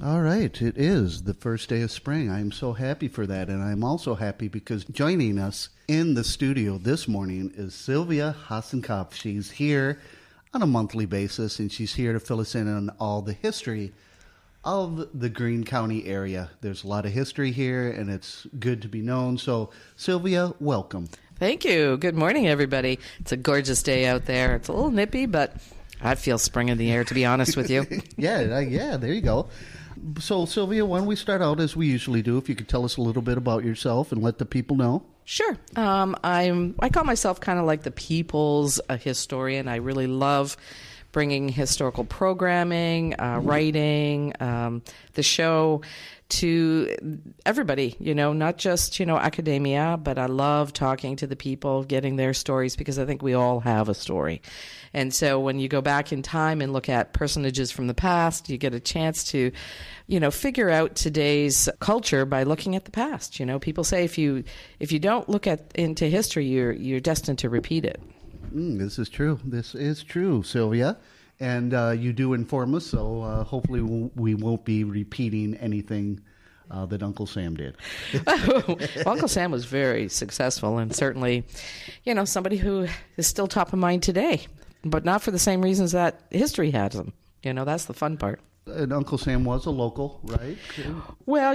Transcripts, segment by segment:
All right, it is the first day of spring. I'm so happy for that, and I'm also happy because joining us in the studio this morning is Sylvia Hasenkopf. She's here on a monthly basis, and she's here to fill us in on all the history of the Greene County area. There's a lot of history here, and it's good to be known. So, Sylvia, welcome. Thank you. Good morning, everybody. It's a gorgeous day out there. It's a little nippy, but I feel spring in the air, to be honest with you. Yeah, there you go. So, Sylvia, why don't we start out as we usually do? If you could tell us a little bit about yourself and let the people know. Sure. I call myself kind of like the people's historian. I really love bringing historical programming, writing, the show to everybody, not just, academia, but I love talking to the people, getting their stories, because I think we all have a story. And so when you go back in time and look at personages from the past, you get a chance to, figure out today's culture by looking at the past. People say if you don't look into history, you're destined to repeat it. This is true. This is true, Sylvia. And you do inform us, so hopefully we won't be repeating anything that Uncle Sam did. Well, Uncle Sam was very successful, and certainly, somebody who is still top of mind today, but not for the same reasons that history has him. That's the fun part. And Uncle Sam was a local, right? Well,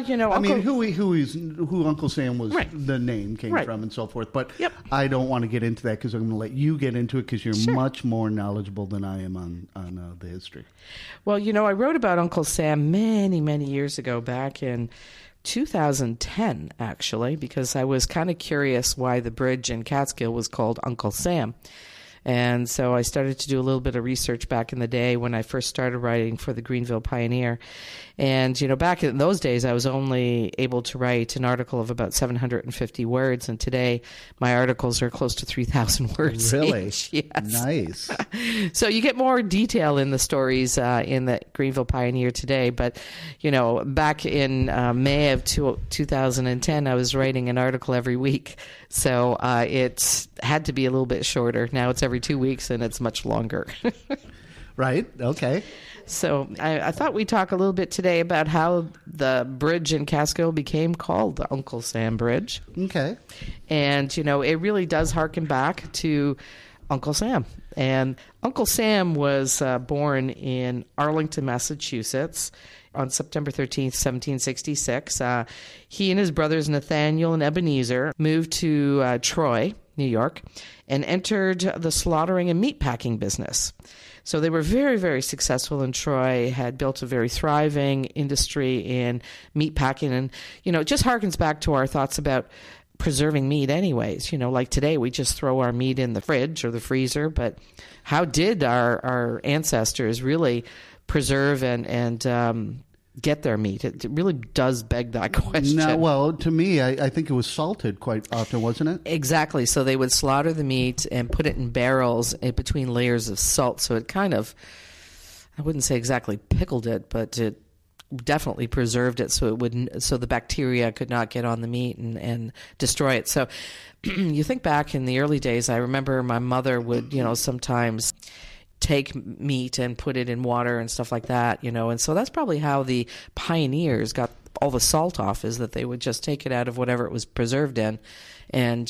who Uncle Sam was, right. The name came right. from and so forth. But yep. I don't want to get into that because I'm going to let you get into it because you're sure. much more knowledgeable than I am on the history. Well, I wrote about Uncle Sam many, many years ago, back in 2010, actually, because I was kind of curious why the bridge in Catskill was called Uncle Sam. And so I started to do a little bit of research back in the day when I first started writing for the Greenville Pioneer. And, back in those days, I was only able to write an article of about 750 words. And today, my articles are close to 3,000 words Really? each. Yes. Nice. So you get more detail in the stories in the Greenville Pioneer today. But, back in May of 2010, I was writing an article every week. So it had to be a little bit shorter. Now it's every 2 weeks, and it's much longer. Right. Okay. So I thought we'd talk a little bit today about how the bridge in Catskill became called the Uncle Sam Bridge. Okay. And, it really does harken back to Uncle Sam. And Uncle Sam was born in Arlington, Massachusetts on September 13th, 1766. He and his brothers Nathaniel and Ebenezer moved to Troy, New York, and entered the slaughtering and meatpacking business. So they were very, very successful in Troy, had built a very thriving industry in meatpacking. And, it just harkens back to our thoughts about preserving meat anyways. Like today, we just throw our meat in the fridge or the freezer. But how did our ancestors really preserve and get their meat? It really does beg that question. No, well, to me, I think it was salted quite often, wasn't it? Exactly. So they would slaughter the meat and put it in barrels in between layers of salt. So it kind of, I wouldn't say exactly pickled it, but it definitely preserved it so the bacteria could not get on the meat and destroy it. So you think back in the early days, I remember my mother would, sometimes take meat and put it in water and stuff like that, and so that's probably how the pioneers got all the salt off, is that they would just take it out of whatever it was preserved in and,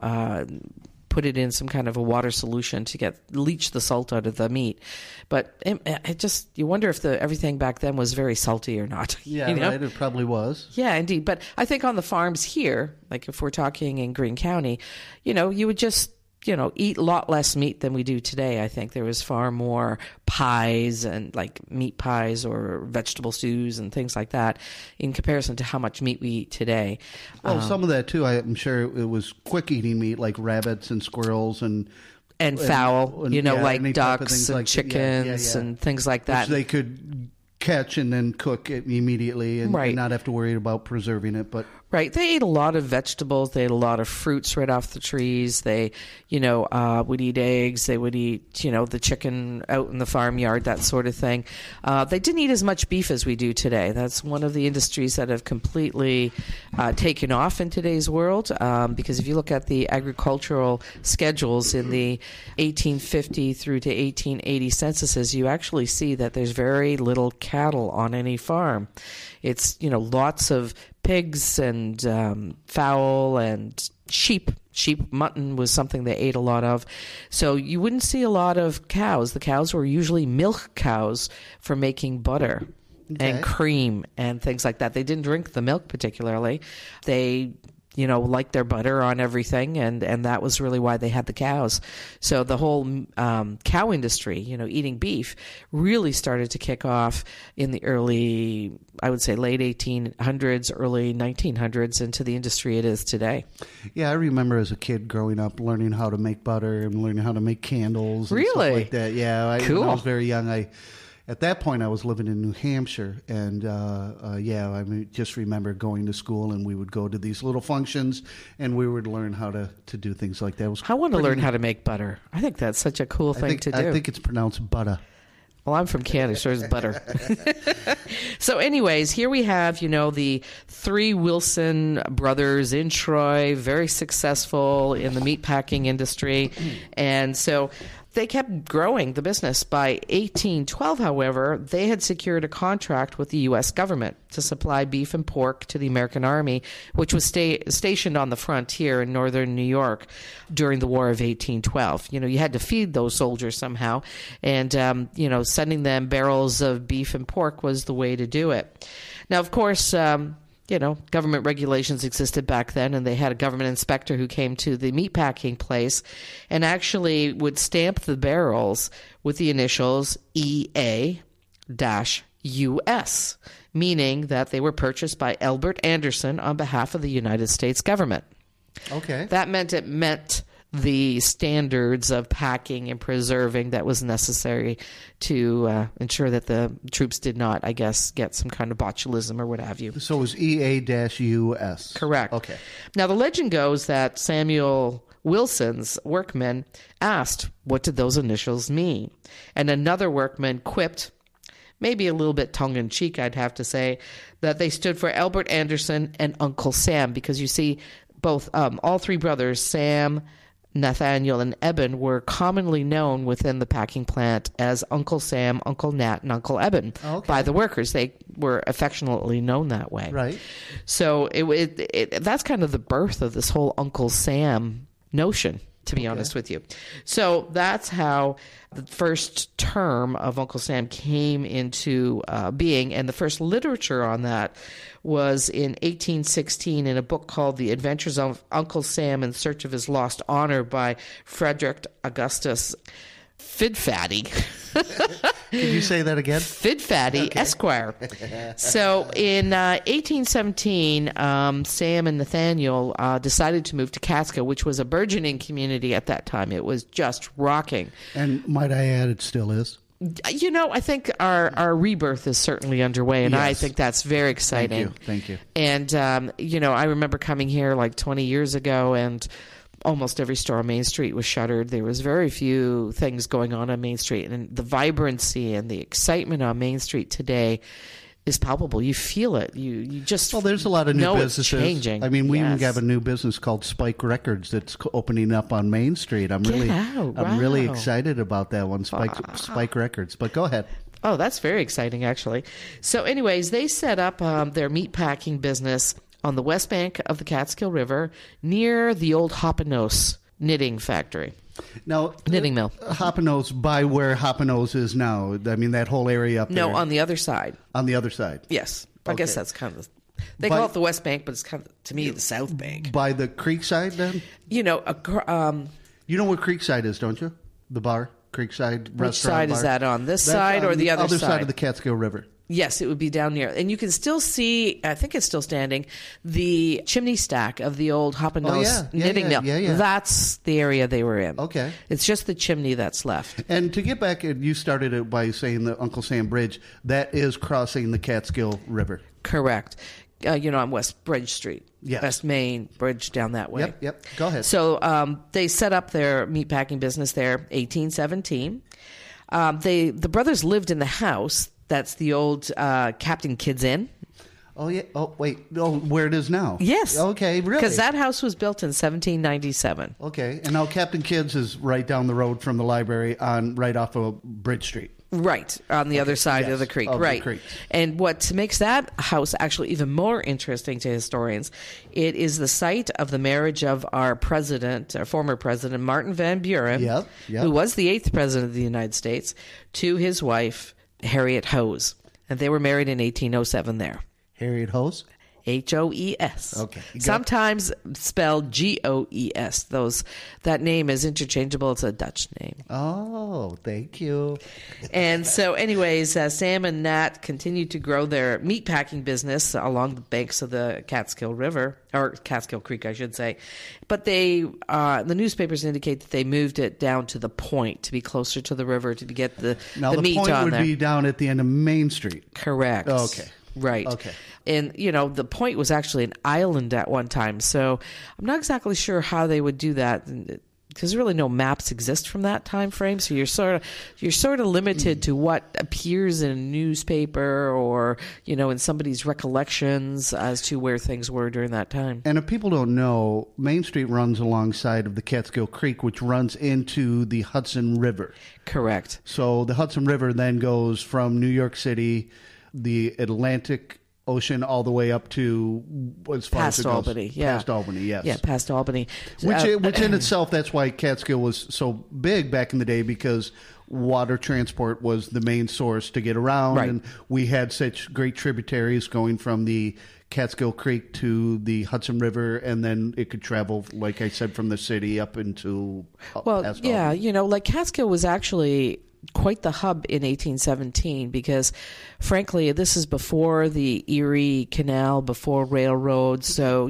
put it in some kind of a water solution to leach the salt out of the meat. But it just, you wonder if everything back then was very salty or not. Yeah, right, it probably was. Yeah, indeed. But I think on the farms here, like if we're talking in Greene County, you would just eat a lot less meat than we do today. I think there was far more pies and like meat pies or vegetable stews and things like that in comparison to how much meat we eat today. Well, some of that too, I'm sure it was quick eating meat like rabbits and squirrels and fowl, like ducks and like chickens and things like that. Which they could catch and then cook it immediately and right. not have to worry about preserving it. But Right. They ate a lot of vegetables. They ate a lot of fruits right off the trees. They, would eat eggs. They would eat, the chicken out in the farmyard, that sort of thing. They didn't eat as much beef as we do today. That's one of the industries that have completely taken off in today's world. Because if you look at the agricultural schedules in the 1850 through to 1880 censuses, you actually see that there's very little cattle on any farm. It's, lots of pigs and fowl and sheep. Sheep mutton was something they ate a lot of. So you wouldn't see a lot of cows. The cows were usually milk cows for making butter and cream and things like that. They didn't drink the milk particularly. They liked their butter on everything, and that was really why they had the cows. So the whole cow industry, eating beef, really started to kick off in the early, I would say, late 1800s, early 1900s, into the industry it is today. Yeah, I remember as a kid growing up learning how to make butter and learning how to make candles and really? Stuff like that. Yeah, cool. When I was very young, at that point, I was living in New Hampshire, and just remember going to school, and we would go to these little functions, and we would learn how to do things like that. I want to learn how to make butter. I think that's such a cool thing to do. I think it's pronounced butter. Well, I'm from Canada, so it's butter. So anyways, here we have, the three Wilson brothers in Troy, very successful in the meatpacking industry. And so they kept growing the business. By 1812, however, they had secured a contract with the U.S. government to supply beef and pork to the American Army, which was stationed on the frontier in northern New York during the War of 1812. You had to feed those soldiers somehow, and, sending them barrels of beef and pork was the way to do it. Now, of course, government regulations existed back then, and they had a government inspector who came to the meatpacking place and actually would stamp the barrels with the initials EA-US, meaning that they were purchased by Albert Anderson on behalf of the United States government. Okay. That meant the standards of packing and preserving that was necessary to ensure that the troops did not, I guess, get some kind of botulism or what have you. So it was EA-US. Correct. Okay. Now, the legend goes that Samuel Wilson's workmen asked, what did those initials mean? And another workman quipped, maybe a little bit tongue-in-cheek, I'd have to say, that they stood for Albert Anderson and Uncle Sam, because you see, both all three brothers, Sam, Nathaniel, and Eben, were commonly known within the packing plant as Uncle Sam, Uncle Nat, and Uncle Eben by the workers. They were affectionately known that way. Right. So that's kind of the birth of this whole Uncle Sam notion, to be honest with you. So that's how the first term of Uncle Sam came into being, and the first literature on that was in 1816 in a book called The Adventures of Uncle Sam in Search of His Lost Honor by Frederick Augustus Fidfatty. Can you say that again? Fidfatty, Esquire. So in 1817, Sam and Nathaniel decided to move to Catskill, which was a burgeoning community at that time. It was just rocking. And might I add, it still is. I think our rebirth is certainly underway, and I think that's very exciting. Thank you. And, I remember coming here like 20 years ago, and almost every store on Main Street was shuttered. There was very few things going on Main Street, and the vibrancy and the excitement on Main Street today is palpable. You feel it. You just there's a lot of new businesses. It's changing. I mean, we even have a new business called Spike Records that's opening up on Main Street. I'm really excited about that one, Spike Records. But go ahead. Oh, that's very exciting, actually. So, anyways, they set up their meatpacking business on the west bank of the Catskill River near the old Hoppenos knitting factory. Now, knitting mill. Hoppenos, by where Hoppenos is now. I mean, that whole area up there. No, on the other side. On the other side. Yes. I guess that's kind of they call it the West Bank, but it's kind of, to me, the South Bank. By the Creekside, then? You know where Creekside is, don't you? The bar, Creekside restaurant. Which side bar. Is that on? This side or the other side? Other side of the Catskill River. Yes, it would be down near. And you can still see, I think it's still standing, the chimney stack of the old Hoppenos knitting mill. Yeah. That's the area they were in. Okay. It's just the chimney that's left. And to get back, you started it by saying the Uncle Sam Bridge. That is crossing the Catskill River. Correct. on West Bridge Street. Yes. West Main Bridge down that way. Yep. Go ahead. So they set up their meatpacking business there, 1817. The brothers lived in the house. That's the old Captain Kidd's Inn. Oh, yeah. Oh, wait. Oh, where it is now? Yes. Okay, really? Because that house was built in 1797. Okay. And now Captain Kidd's is right down the road from the library right off of Bridge Street. Right, on the other side of the creek. Right. The creek. And what makes that house actually even more interesting to historians, it is the site of the marriage of our former president, Martin Van Buren, Yep. who was the 8th president of the United States, to his wife, Harriet Hose. And they were married in 1807 there. Harriet Hose? Hoes. Okay. Sometimes spelled Goes. That name is interchangeable. It's a Dutch name. Oh, thank you. And so, anyways, Sam and Nat continued to grow their meatpacking business along the banks of the Catskill River, or Catskill Creek, I should say. But the newspapers indicate that they moved it down to the point to be closer to the river to get the meat on there. Now, the point would be down at the end of Main Street. Correct. Okay. Right. Okay. And, the point was actually an island at one time. So I'm not exactly sure how they would do that because really no maps exist from that time frame. So you're sort of limited to what appears in a newspaper or, in somebody's recollections as to where things were during that time. And if people don't know, Main Street runs alongside of the Catskill Creek, which runs into the Hudson River. Correct. So the Hudson River then goes from New York City, the Atlantic Ocean, all the way up to as far past as it goes. Albany. Yeah. Past Albany, yes. Yeah, past Albany. Which in itself, that's why Catskill was so big back in the day, because water transport was the main source to get around. Right. And we had such great tributaries going from the Catskill Creek to the Hudson River, and then it could travel, like I said, from the city up into past Albany. like Catskill was actually quite the hub in 1817 because, frankly, this is before the Erie Canal, before railroads. So,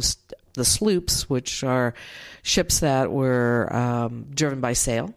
the sloops, which are ships that were driven by sail,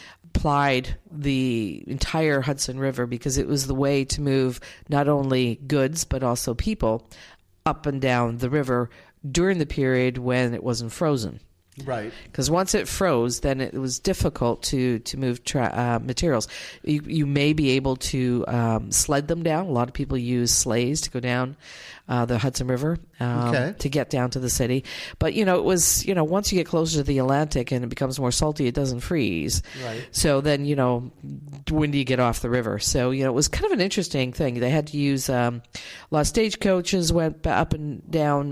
plied the entire Hudson River because it was the way to move not only goods but also people up and down the river during the period when it wasn't frozen. Right. Because once it froze, then it was difficult to move materials. You may be able to sled them down. A lot of people use sleighs to go down the Hudson River to get down to the city. But, it was, once you get closer to the Atlantic and it becomes more salty, it doesn't freeze. Right. So then, when do you get off the river? So, it was kind of an interesting thing. They had to use a lot of stagecoaches went up and down,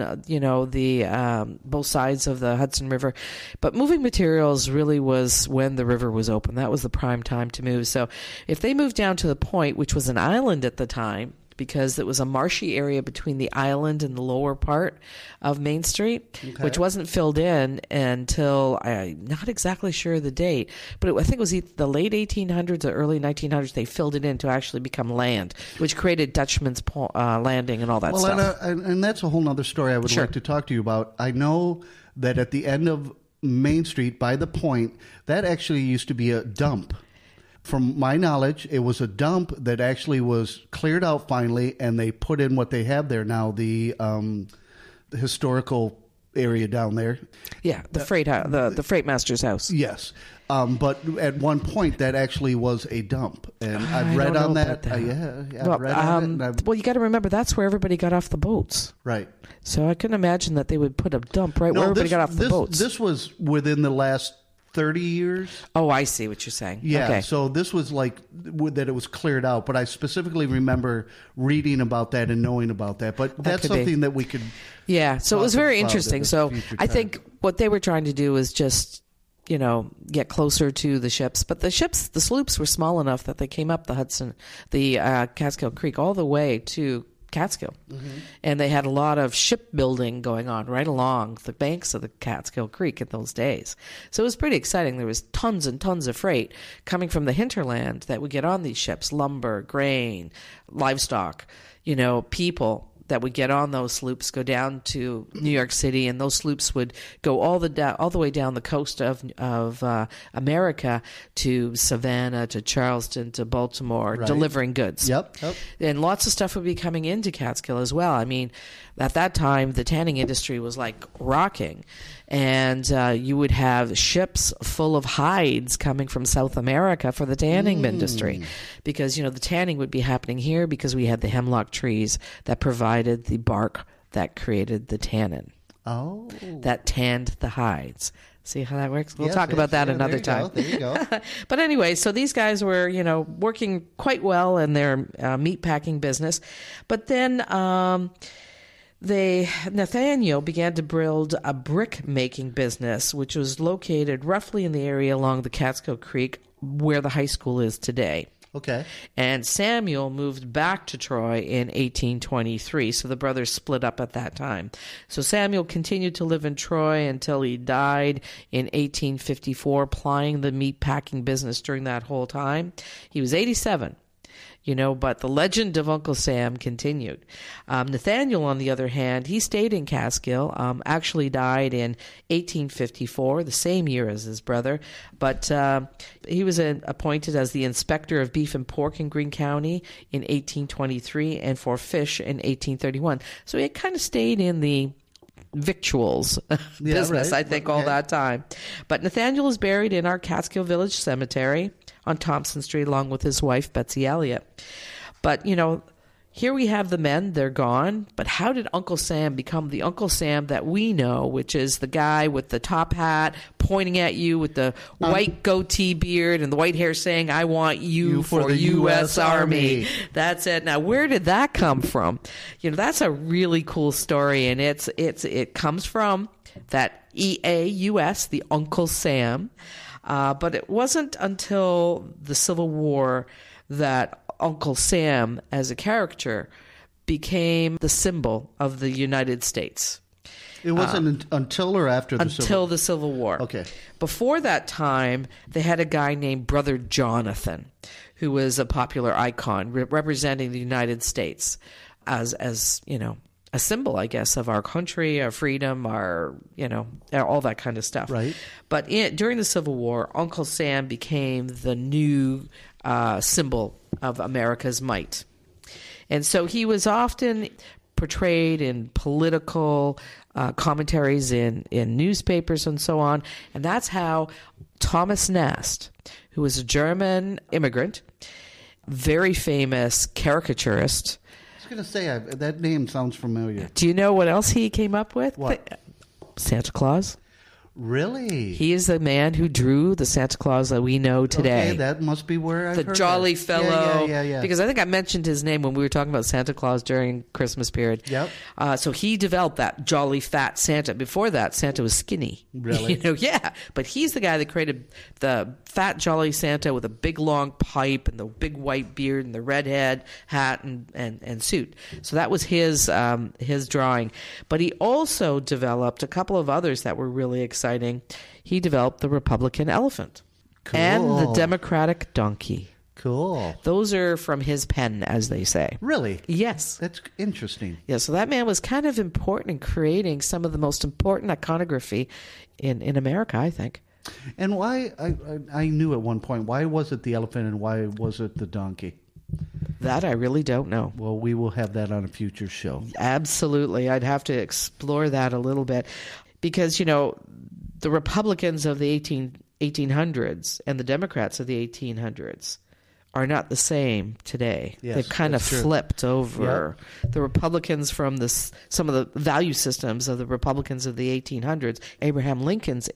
the both sides of the Hudson River. But moving materials really was when the river was open. That was the prime time to move. So if they moved down to the point, which was an island at the time, because it was a marshy area between the island and the lower part of Main Street, which wasn't filled in until, I'm not exactly sure the date, but I think it was the late 1800s or early 1900s, they filled it in to actually become land, which created Dutchman's Landing and all that stuff. And that's a whole other story I would like to talk to you about. I know that at the end of Main Street, by the point, that actually used to be a dump. From my knowledge, it was a dump that actually was cleared out finally, and they put in what they have there now, the historical area down there. Yeah, the freight master's house. Yes. But at one point, that actually was a dump. And I've read on that. I've read on it. Well, you got to remember, that's where everybody got off the boats. Right. So I couldn't imagine that they would put a dump where everybody got off the boats. This was within the last 30 years. Oh, I see what you're saying. Yeah, okay. So this was like that it was cleared out, but I specifically remember reading about that and knowing about that. But that's something that we could... Yeah, so it was very interesting. So I think what they were trying to do is just, get closer to the ships. But the sloops were small enough that they came up the Catskill Creek all the way to Catskill. Mm-hmm. And they had a lot of shipbuilding going on right along the banks of the Catskill Creek in those days. So it was pretty exciting. There was tons and tons of freight coming from the hinterland that would get on these ships, lumber, grain, livestock, people. that would get on those sloops go down to New York City, and those sloops would go all the way down the coast of America to Savannah, to Charleston, to Baltimore, delivering goods. Yep. And lots of stuff would be coming into Catskill as well. I mean, at that time, the tanning industry was like rocking. And you would have ships full of hides coming from South America for the tanning industry. Because, the tanning would be happening here because we had the hemlock trees that provided the bark that created the tannin. Oh. That tanned the hides. See how that works? We'll talk about that another time. There you go. But anyway, so these guys were, working quite well in their meat packing business. But then Nathaniel began to build a brick making business, which was located roughly in the area along the Catskill Creek where the high school is today. Okay. And Samuel moved back to Troy in 1823, so the brothers split up at that time. So Samuel continued to live in Troy until he died in 1854, plying the meat packing business during that whole time. He was 87. But the legend of Uncle Sam continued. Nathaniel, on the other hand, he stayed in Catskill, actually died in 1854, the same year as his brother. But he was appointed as the inspector of beef and pork in Greene County in 1823 and for fish in 1831. So he kind of stayed in the victuals business, I think, all that time. But Nathaniel is buried in our Catskill Village Cemetery on Thompson Street along with his wife, Betsy Elliott. But, here we have the men, they're gone. But how did Uncle Sam become the Uncle Sam that we know, which is the guy with the top hat pointing at you with the white goatee beard and the white hair saying, I want you for the U.S. Army. That's it. Now, where did that come from? That's a really cool story, and it comes from that EAUS, the Uncle Sam. But it wasn't until the Civil War that Uncle Sam, as a character, became the symbol of the United States. It wasn't until or after the Civil War? Until the Civil War. Okay. Before that time, they had a guy named Brother Jonathan, who was a popular icon representing the United States as a symbol, I guess, of our country, our freedom, our, all that kind of stuff. Right. But during the Civil War, Uncle Sam became the new symbol of America's might. And so he was often portrayed in political commentaries in newspapers and so on. And that's how Thomas Nast, who was a German immigrant, very famous caricaturist. I was going to say, that name sounds familiar. Do you know what else he came up with? What? Santa Claus. Really? He is the man who drew the Santa Claus that we know today. Okay, that must be where I've heard the jolly that. fellow. Yeah. Because I think I mentioned his name when we were talking about Santa Claus during Christmas period. Yep. So he developed that jolly fat Santa. Before that, Santa was skinny. Really? Yeah. But he's the guy that created the fat jolly Santa with a big long pipe and the big white beard and the red head, hat and suit. So that was his drawing. But he also developed a couple of others that were really exciting. He developed the Republican elephant. Cool. And the Democratic donkey. Cool. Those are from his pen, as they say. Really? Yes. That's interesting. Yeah, so that man was kind of important in creating some of the most important iconography in America, I think. And why, I knew at one point, why was it the elephant and why was it the donkey? That I really don't know. Well, we will have that on a future show. Absolutely. I'd have to explore that a little bit. Because, the Republicans of the 1800s and the Democrats of the 1800s are not the same today. Yes, they've kind of flipped over. Yep. The Republicans from some of the value systems of the Republicans of the 1800s, Abraham Lincoln's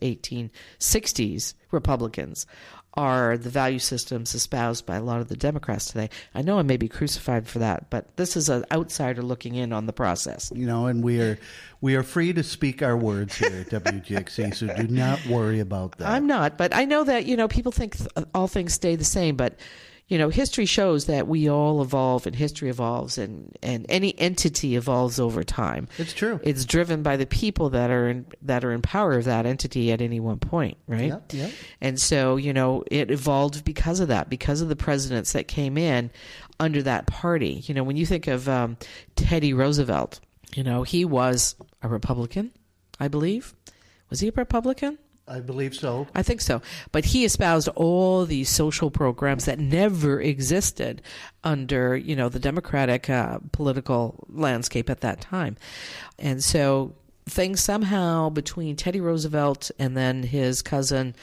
1860s Republicans, are the value systems espoused by a lot of the Democrats today. I know I may be crucified for that, but this is an outsider looking in on the process. And we are free to speak our words here at WGXC, so do not worry about that. I'm not, but I know that, people think all things stay the same, but history shows that we all evolve and history evolves and any entity evolves over time. It's true. It's driven by the people that are in power of that entity at any one point, right? Yep. And so, it evolved because of that, because of the presidents that came in under that party. When you think of Teddy Roosevelt, he was a Republican, I believe. Was he a Republican? I believe so. I think so. But he espoused all these social programs that never existed under, the Democratic political landscape at that time. And so things somehow between Teddy Roosevelt and then his cousin,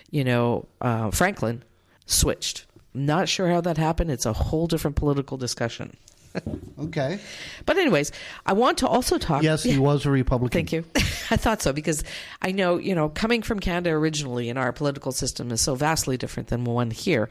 Franklin, switched. Not sure how that happened. It's a whole different political discussion. Okay. But anyways, I want to also talk. Yes, he was a Republican. Thank you. I thought so because I know, coming from Canada originally, and our political system is so vastly different than one here.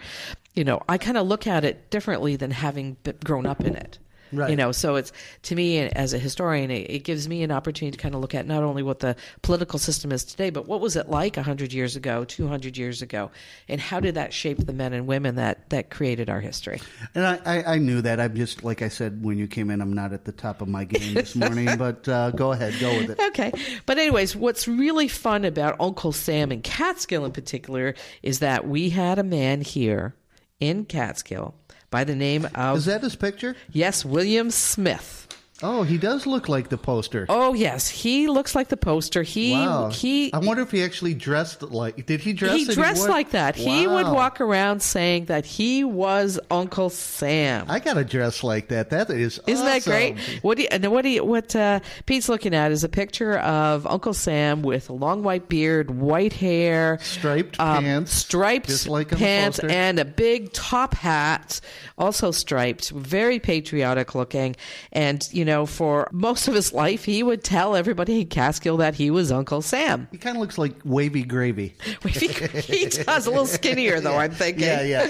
I kind of look at it differently than having grown up in it. Right. So it's, to me, as a historian, it gives me an opportunity to kind of look at not only what the political system is today, but what was it like 100 years ago, 200 years ago, and how did that shape the men and women that created our history? And I knew that. I'm just, like I said, when you came in, I'm not at the top of my game this morning, but go ahead, go with it. Okay. But anyways, what's really fun about Uncle Sam and Catskill in particular is that we had a man here in Catskill by the name of... Is that his picture? Yes, William Smith. Oh, he does look like the poster. Oh, yes. He looks like the poster. Wow. I wonder if he actually dressed like... Did he dress? He dressed like that. Wow. He would walk around saying that he was Uncle Sam. I got to dress like that. That is Isn't awesome. that great? What Pete's looking at is a picture of Uncle Sam with a long white beard, white hair, striped pants, just like on the pants, poster. and a big top hat, also striped, very patriotic looking. And, for most of his life, he would tell everybody in Catskill that he was Uncle Sam. He kind of looks like Wavy Gravy. He does, a little skinnier, though, I'm thinking. Yeah.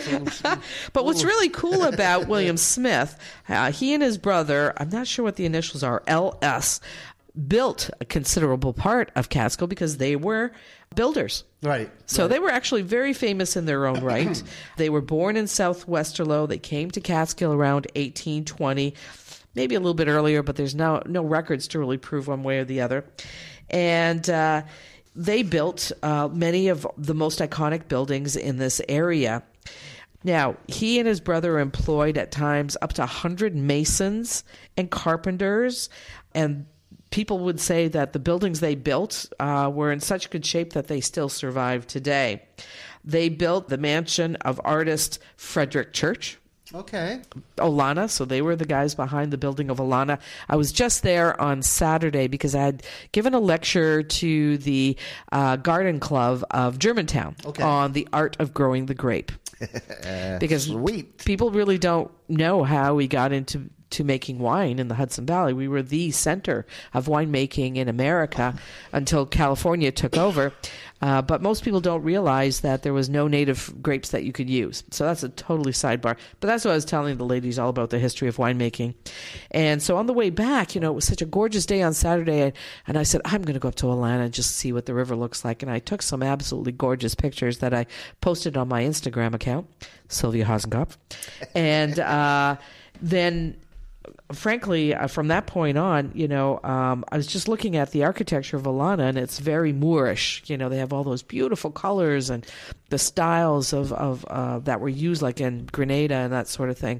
But what's really cool about William Smith, he and his brother, I'm not sure what the initials are, LS, built a considerable part of Catskill because they were builders. Right. So they were actually very famous in their own right. They were born in South Westerlo. They came to Catskill around 1820, maybe a little bit earlier, but there's no records to really prove one way or the other. And they built many of the most iconic buildings in this area. Now, he and his brother employed at times up to 100 masons and carpenters, and people would say that the buildings they built were in such good shape that they still survive today. They built the mansion of artist Frederick Church. Okay. Olana, so they were the guys behind the building of Olana. I was just there on Saturday because I had given a lecture to the Garden Club of Germantown on the art of growing the grape. Because people really don't know how we got into making wine in the Hudson Valley. We were the center of winemaking in America until California took over. But most people don't realize that there was no native grapes that you could use. So that's a totally sidebar. But that's what I was telling the ladies all about the history of winemaking. And so on the way back, it was such a gorgeous day on Saturday. And I said, I'm going to go up to Olana and just see what the river looks like. And I took some absolutely gorgeous pictures that I posted on my Instagram account, Sylvia Hasenkopf. And then... frankly, from that point on, I was just looking at the architecture of Olana, and it's very Moorish. They have all those beautiful colors and the styles of that were used, like in Grenada and that sort of thing.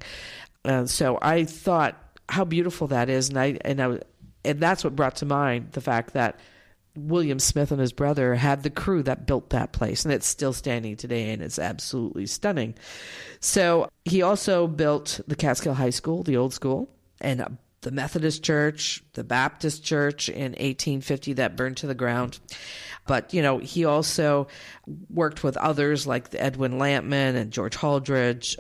So I thought how beautiful that is, and that's what brought to mind the fact that William Smith and his brother had the crew that built that place, and it's still standing today, and it's absolutely stunning. So he also built the Catskill High School, the old school, and the Methodist Church, the Baptist Church in 1850 that burned to the ground. But, he also worked with others like Edwin Lampman and George Holdridge,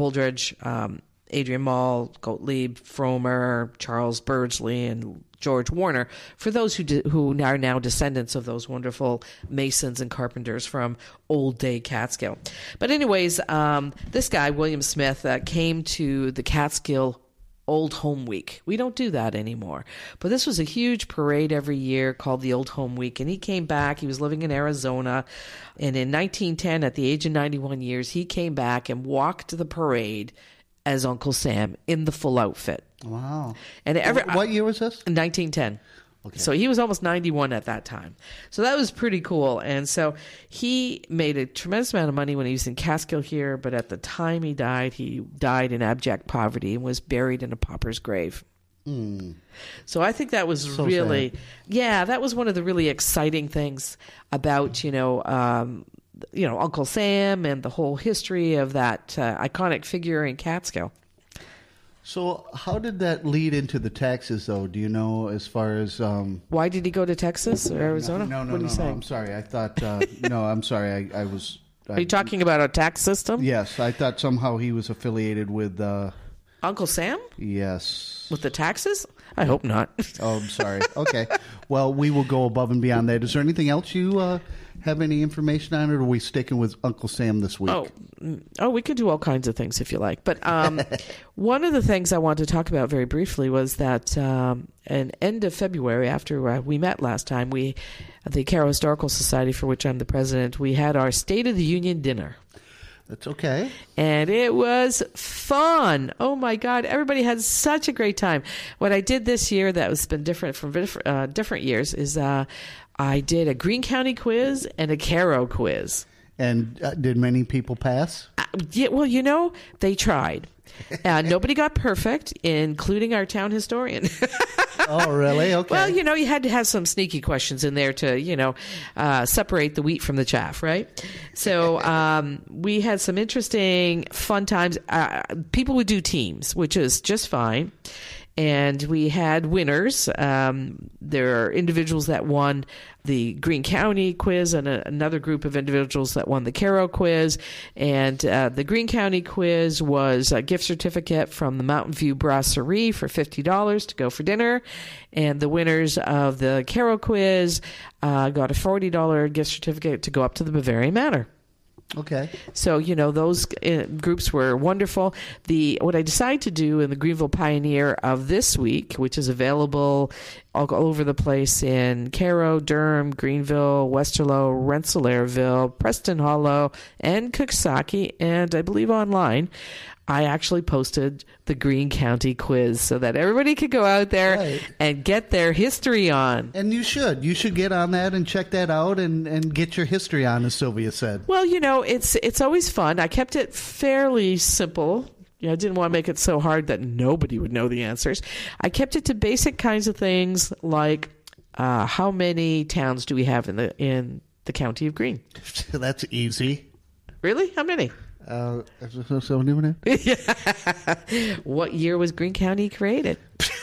Adrian Mall, Gottlieb Fromer, Charles Birdsley, and George Warner, for those who are now descendants of those wonderful masons and carpenters from old day Catskill. But anyways, this guy, William Smith, came to the Catskill Old Home Week. We don't do that anymore. But this was a huge parade every year called the Old Home Week. And he came back. He was living in Arizona. And in 1910, at the age of 91 years, he came back and walked the parade as Uncle Sam in the full outfit. Wow. And what year was this? 1910. Okay. So he was almost 91 at that time. So that was pretty cool. And so he made a tremendous amount of money when he was in Catskill here, but at the time he died in abject poverty and was buried in a pauper's grave. So I think that was So really, sad. yeah, that was one of the really exciting things about, Uncle Sam and the whole history of that iconic figure in Catskill. So how did that lead into the taxes, though? Do you know, as far as... Why did he go to Texas or Arizona? No, What are you saying? I'm sorry. I thought... no, I'm sorry. I was... Are you talking about a tax system? Yes, I thought somehow he was affiliated with... Uncle Sam? Yes. With the taxes? I hope not. Oh, I'm sorry. Okay. Well, we will go above and beyond that. Is there anything else you have any information on, or are we sticking with Uncle Sam this week? Oh, we could do all kinds of things if you like. But one of the things I wanted to talk about very briefly was that an end of February, after we met last time, the Carroll Historical Society, for which I'm the president, we had our State of the Union dinner. That's okay. And it was fun. Oh, my God. Everybody had such a great time. What I did this year that has been different from different years is I did a Greene County quiz and a Carroll quiz. And did many people pass? Yeah, well, they tried. Nobody got perfect, including our town historian. Oh, really? Okay. Well, you had to have some sneaky questions in there to, separate the wheat from the chaff, right? So we had some interesting, fun times. People would do teams, which is just fine. And we had winners. There are individuals that won the Greene County quiz and another group of individuals that won the Carroll quiz. And the Greene County quiz was a gift certificate from the Mountain View Brasserie for $50 to go for dinner. And the winners of the Carroll quiz got a $40 gift certificate to go up to the Bavarian Manor. Okay. So, those groups were wonderful. What I decided to do in the Greenville Pioneer of this week, which is available all over the place in Caro, Durham, Greenville, Westerlo, Rensselaerville, Preston Hollow, and Coxsackie, and I believe online, I actually posted the Greene County quiz so that everybody could go out there and get their history on. And you should. You should get on that and check that out and get your history on, as Sylvia said. Well, it's always fun. I kept it fairly simple. I didn't want to make it so hard that nobody would know the answers. I kept it to basic kinds of things like how many towns do we have in the county of Greene? That's easy. Really? How many? What year was Greene County created?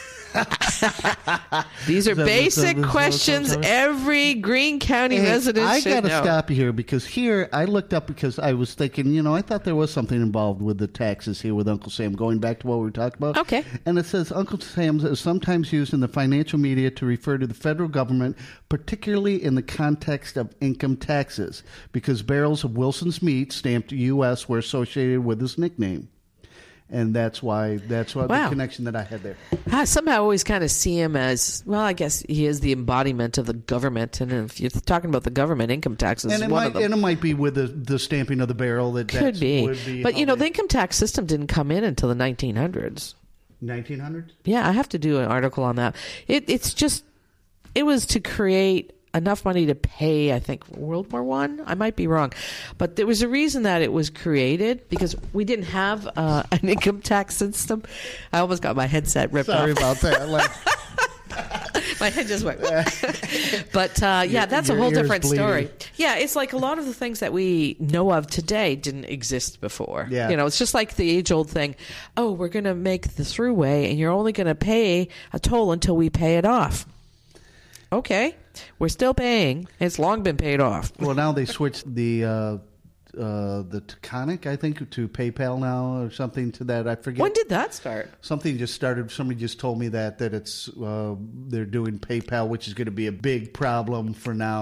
These are basic questions every Greene County resident should know. I got to stop you here because here I looked up because I was thinking, I thought there was something involved with the taxes here with Uncle Sam, going back to what we were talking about. Okay. And it says Uncle Sam is sometimes used in the financial media to refer to the federal government, particularly in the context of income taxes, because barrels of Wilson's meat stamped U.S. were associated with his nickname. And that's why the connection that I had there. I somehow always kind of see him as, well, I guess he is the embodiment of the government. And if you're talking about the government, income taxes is one of them. And it might be with the stamping of the barrel. Could be. But, the income tax system didn't come in until the 1900s. 1900s? Yeah, I have to do an article on that. It was to create enough money to pay, I think, World War I. I might be wrong. But there was a reason that it was created because we didn't have an income tax system. I almost got my headset ripped off. Sorry about that. My head just went. But, that's a whole different story. Yeah, it's like a lot of the things that we know of today didn't exist before. Yeah. It's just like the age-old thing. Oh, we're going to make the thruway, and you're only going to pay a toll until we pay it off. Okay, we're still paying. It's long been paid off. Well, now they switched the Taconic, I think, to PayPal now or something to that. I forget. When did that start? Something just started. Somebody just told me that it's they're doing PayPal, which is going to be a big problem for now.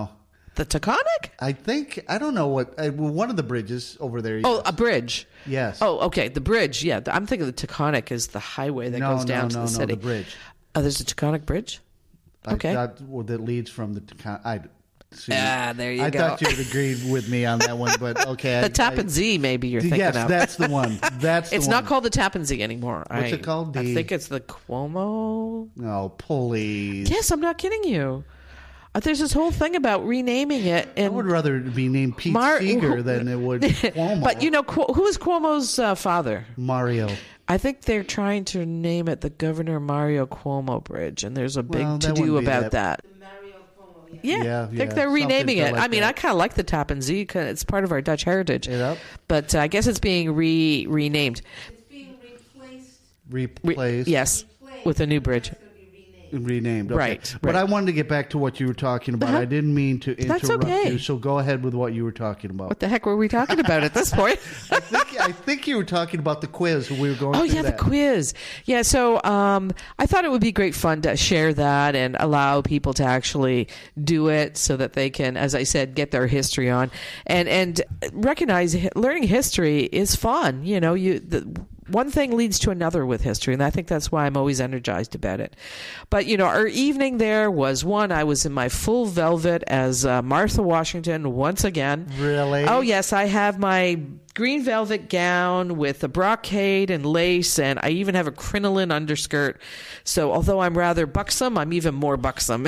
The Taconic? I don't know what, one of the bridges over there. Oh, yes. a bridge. Yes. Oh, okay. The bridge. Yeah. I'm thinking the Taconic is the highway that goes down to the city. No, the bridge. Oh, there's a Taconic Bridge? Okay. That leads from the Taconic. There you go. I thought you would agree with me on that one, but okay. The Tappan Zee, maybe you're thinking yes, of. That's the one. It's not called the Tappan Zee anymore. What's it called? I think it's the Cuomo. Oh, please. Yes, I'm not kidding you. There's this whole thing about renaming it. And I would rather be named Pete Seeger than it would Cuomo. But who is Cuomo's father? Mario. I think they're trying to name it the Governor Mario Cuomo Bridge, and there's a big to-do about that. Yeah, I think they're renaming it. Like I kind of like the Tappan Zee because it's part of our Dutch heritage. Yep. But I guess it's being renamed. It's being Replaced. Yes, with a new bridge. Renamed. Okay. Right. But I wanted to get back to what you were talking about. I didn't mean to interrupt you, so go ahead with what you were talking about. What the heck were we talking about at this point? I think you were talking about the quiz. We were going through that. The quiz. Yeah, so I thought it would be great fun to share that and allow people to actually do it so that they can, as I said, get their history on. And recognize learning history is fun. One thing leads to another with history, and I think that's why I'm always energized about it. But, our evening there was I was in my full velvet as Martha Washington once again. Really? Oh, yes. I have my green velvet gown with the brocade and lace, and I even have a crinoline underskirt. So although I'm rather buxom, I'm even more buxom.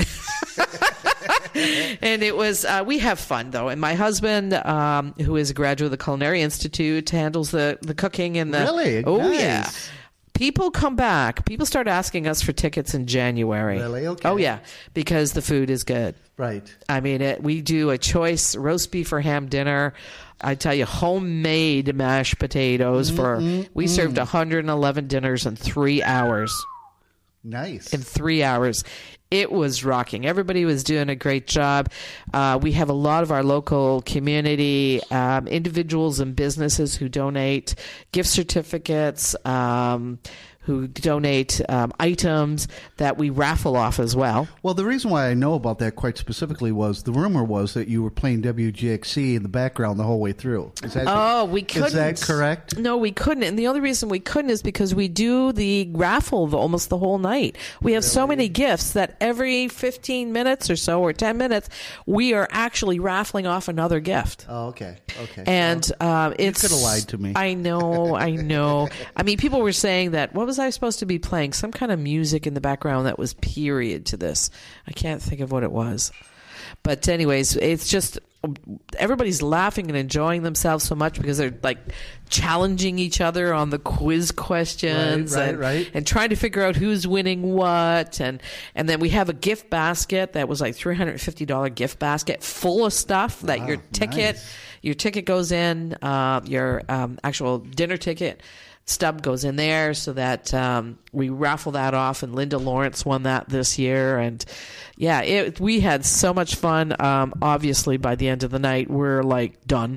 And it was, we have fun though. And my husband, who is a graduate of the Culinary Institute, handles the cooking and the. Really? Oh, nice. yeah. People come back. People start asking us for tickets in January. Really? Okay. Oh, yeah. Because the food is good. Right. I mean, we do a choice roast beef or ham dinner. I tell you, homemade mashed potatoes we served 111 dinners in 3 hours. Nice. In 3 hours. It was rocking. Everybody was doing a great job. We have a lot of our local community, individuals and businesses who donate gift certificates, who donate items that we raffle off as well. Well, the reason why I know about that quite specifically was the rumor was that you were playing WGXC in the background the whole way through. We couldn't. Is that correct? No, we couldn't. And the only reason we couldn't is because we do the raffle almost the whole night. We have so many gifts that every 15 minutes or so, or 10 minutes, we are actually raffling off another gift. Oh, okay. And it's... You could have lied to me. I know. I mean, people were saying that, what was I supposed to be playing? Some kind of music in the background that was period to this. I can't think of what it was. But anyways, it's just everybody's laughing and enjoying themselves so much because they're like challenging each other on the quiz questions and trying to figure out who's winning what. And then we have a gift basket that was like $350 gift basket full of stuff that your ticket goes in, your actual dinner ticket stub goes in there, so that we raffle that off, and Linda Lawrence won that this year. And yeah, we had so much fun. Obviously by the end of the night we're like done.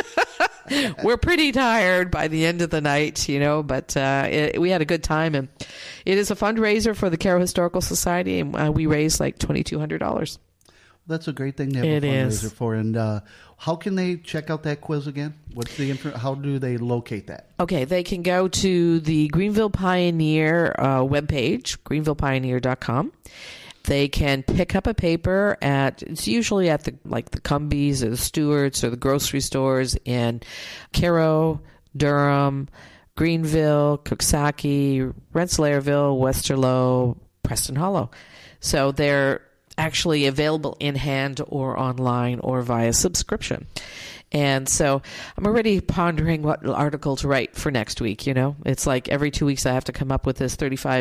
We're pretty tired by the end of the night, but we had a good time, and it is a fundraiser for the Carroll Historical Society, and we raised like $2,200. That's a great thing to have a fundraiser for. And how can they check out that quiz again? What's the how do they locate that? Okay, they can go to the Greenville Pioneer webpage, greenvillepioneer.com. They can pick up a paper it's usually at the Cumbies or the Stewarts or the grocery stores in Cairo, Durham, Greenville, Coxsackie, Rensselaerville, Westerlo, Preston Hollow. So they're actually available in hand or online or via subscription. And so I'm already pondering what article to write for next week. It's like every 2 weeks I have to come up with this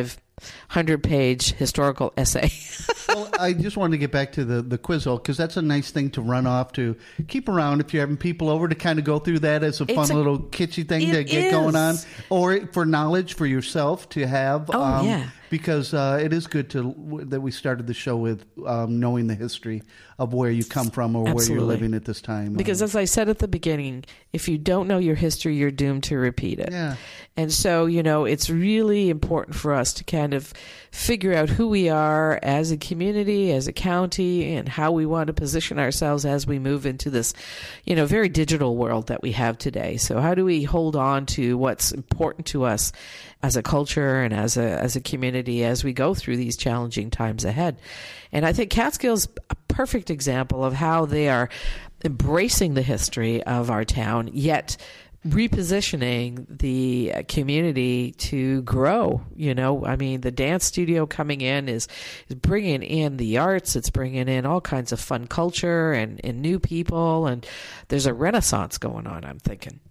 3,500-page historical essay. Well, I just wanted to get back to the quiz, because that's a nice thing to run off to keep around if you're having people over, to kind of go through that as a fun little kitschy thing to get going on, or for knowledge for yourself to have. Because it is good that we started the show with knowing the history of where you come from or where you're living at this time. Because as I said at the beginning, if you don't know your history, you're doomed to repeat it. Yeah. And so, it's really important for us to kind kind of figure out who we are as a community, as a county, and how we want to position ourselves as we move into this, very digital world that we have today. So how do we hold on to what's important to us as a culture and as a community as we go through these challenging times ahead? And I think Catskill's a perfect example of how they are embracing the history of our town, yet repositioning the community to grow. The dance studio coming in is bringing in the arts. It's bringing in all kinds of fun culture and new people. And there's a renaissance going on, I'm thinking.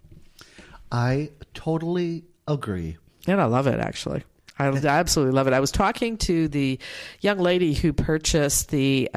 I totally agree. And I love it, actually. I absolutely love it. I was talking to the young lady who purchased the...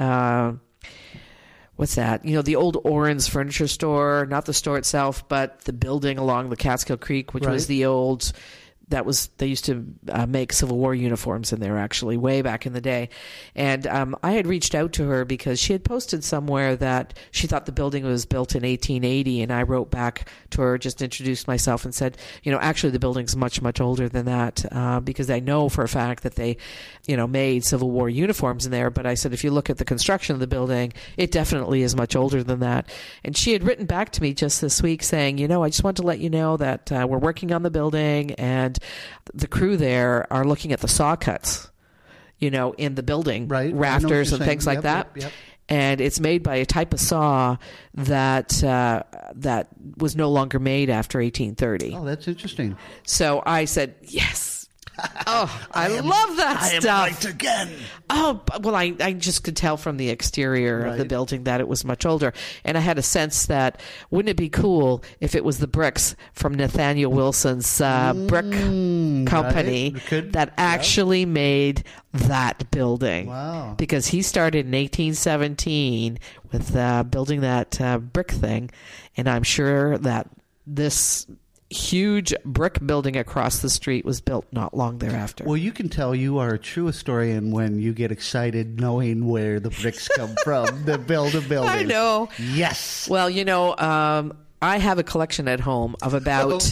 what's that? The old Oren's furniture store, not the store itself, but the building along the Catskill Creek, which was the old, they used to make Civil War uniforms in there, actually, way back in the day. And I had reached out to her because she had posted somewhere that she thought the building was built in 1880. And I wrote back to her, just introduced myself and said, actually the building's much, much older than that, because I know for a fact that they, made Civil War uniforms in there. But I said, if you look at the construction of the building, it definitely is much older than that. And she had written back to me just this week saying, I just want to let you know that we're working on the building, and the crew there are looking at the saw cuts, in the building, rafters and things like that. Yep. And it's made by a type of saw that was no longer made after 1830. Oh, that's interesting. So I said, yes. Oh, I love that stuff. I am right again. Oh, well, I just could tell from the exterior of the building that it was much older. And I had a sense that, wouldn't it be cool if it was the bricks from Nathaniel Wilson's brick company that actually made that building? Wow. Because he started in 1817 with building that brick thing. And I'm sure that this huge brick building across the street was built not long thereafter. Well, you can tell you are a true historian when you get excited knowing where the bricks come from to build a building. I know. Yes. Well, I have a collection at home of about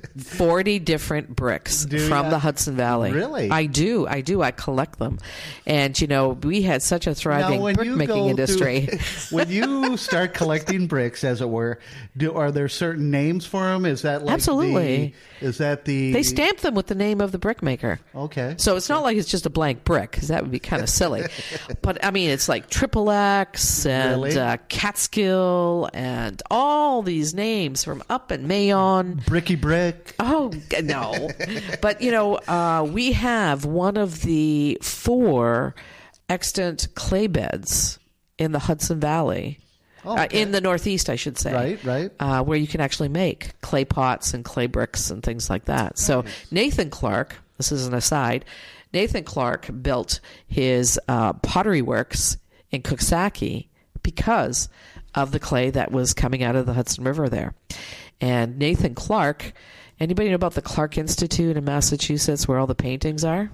40 different bricks from the Hudson Valley. Really? I do. I collect them. And, we had such a thriving brick-making industry. When you start collecting bricks, as it were, are there certain names for them? Is that like Absolutely. They stamp them with the name of the brickmaker. Okay. So it's not like it's just a blank brick, because that would be kind of silly. But, it's like Triple X and Catskill and all these names from up in Mayon. Bricky Brick. Oh, no. But, we have one of the 4 extant clay beds in the Hudson Valley. In the Northeast, I should say. Right. Where you can actually make clay pots and clay bricks and things like that. So Nathan Clark, this is an aside, Nathan Clark built his pottery works in Coxsackie because of the clay that was coming out of the Hudson River there. And Nathan Clark, anybody know about the Clark Institute in Massachusetts where all the paintings are?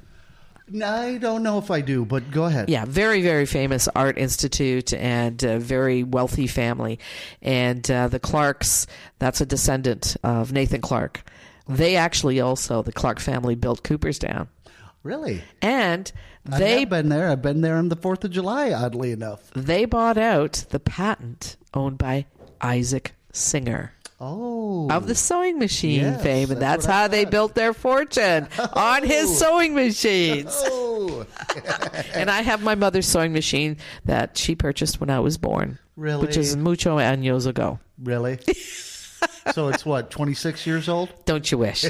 I don't know if I do, but go ahead. Yeah, very, very famous art institute and a very wealthy family. And the Clarks, that's a descendant of Nathan Clark. They actually also, the Clark family, built Cooperstown. Really? And I've been there. I've been there on the 4th of July, oddly enough. They bought out the patent owned by Isaac Singer. Oh. Of the sewing machine fame. And that's how they built their fortune, on his sewing machines. Oh. And I have my mother's sewing machine that she purchased when I was born. Really? Which is mucho años ago. Really? So it's 26 years old? Don't you wish?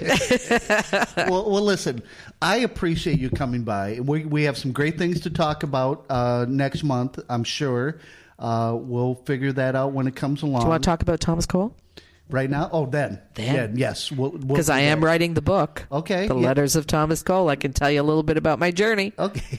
Well, listen, I appreciate you coming by. We have some great things to talk about next month, I'm sure. We'll figure that out when it comes along. Do you want to talk about Thomas Cole? Right now? Oh, then. Yeah, yes. Because I am writing the book. Okay. The Letters of Thomas Cole. I can tell you a little bit about my journey.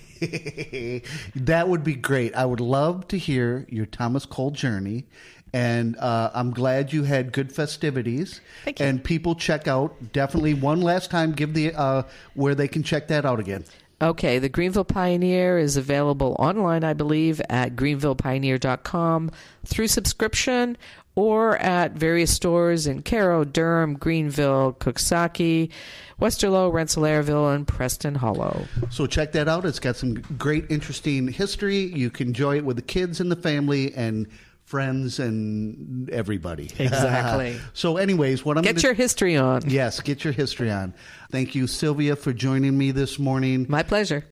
Okay. That would be great. I would love to hear your Thomas Cole journey. And I'm glad you had good festivities. Thank you. And people check out, definitely one last time, give the where they can check that out again. Okay, the Greenville Pioneer is available online, I believe, at greenvillepioneer.com through subscription, or at various stores in Caro, Durham, Greenville, Cooksaki, Westerlo, Rensselaerville, and Preston Hollow. So check that out. It's got some great, interesting history. You can enjoy it with the kids and the family and friends and everybody. Exactly. So anyways, Get your history on. Yes, get your history on. Thank you, Sylvia, for joining me this morning. My pleasure.